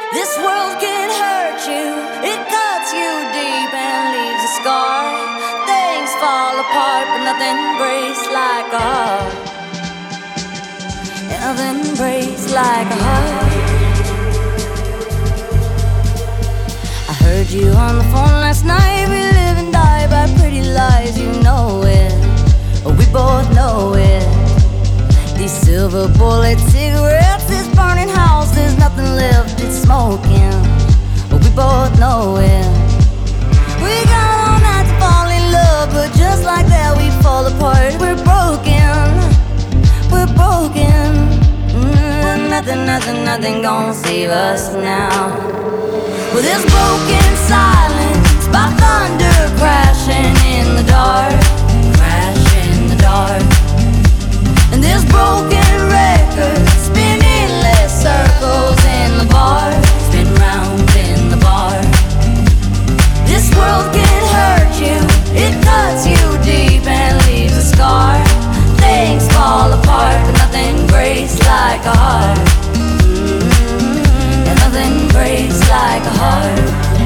This world can hurt you, it cuts you deep and leaves a scar. Things fall apart, but nothing breaks like a heart. Nothing breaks like a heart. I heard you on the phone last night. We live and die by pretty lies, you know it. We both know it. These silver bullet cigarettes, this burning house, there's nothing left, it's smoking. We both know it. We got all night to fall in love, but just like that we fall apart. We're broken, we're broken. Nothing gonna save us now. Well, there's broken silence by thunder crashing in the dark, crash in the dark. And there's broken records spin endless circles in the bar, spin round in the bar. This world can hurt you, it cuts you deep and leaves a scar. Things fall apart, but nothing breaks like a heart. And nothing breaks like a heart.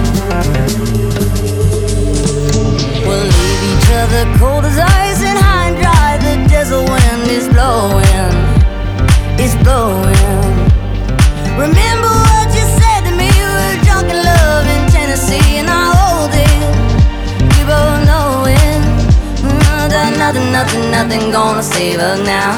We'll leave each other cold as ice and high and dry. The desert wind is blowing, it's blowing. Remember what you said to me? We were drunk in love in Tennessee, and I hold it. We both know it. Nothing gonna save us now.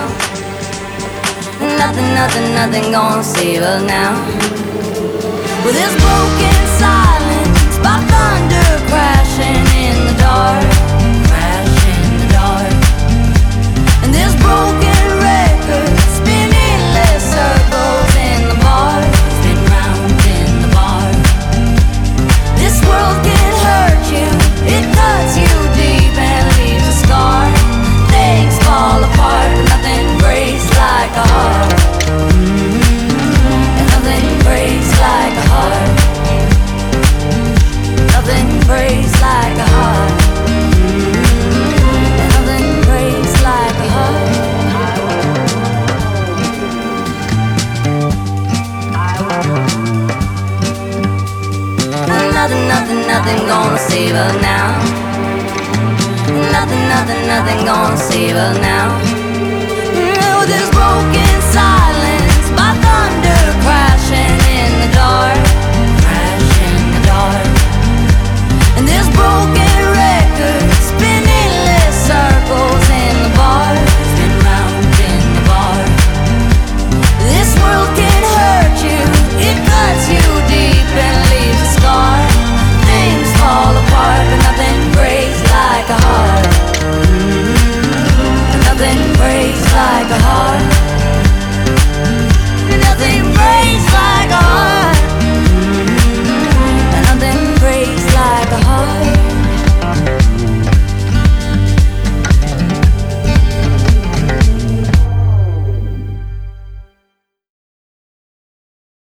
Nothing gonna save us now. Well, there's broken silence by thunder crashing in the dark, crash in the dark. And there's broken records spin endless circles in the bar, spin round in the bar. This world can hurt you, it cuts you deep and leaves a scar. Things fall apart, but nothing breaks like a heart. And nothing breaks like a heart. Nothing breaks like a heart. And nothing breaks like a heart. Nothing gonna save us now. Nothing gonna save us now. With this broken silence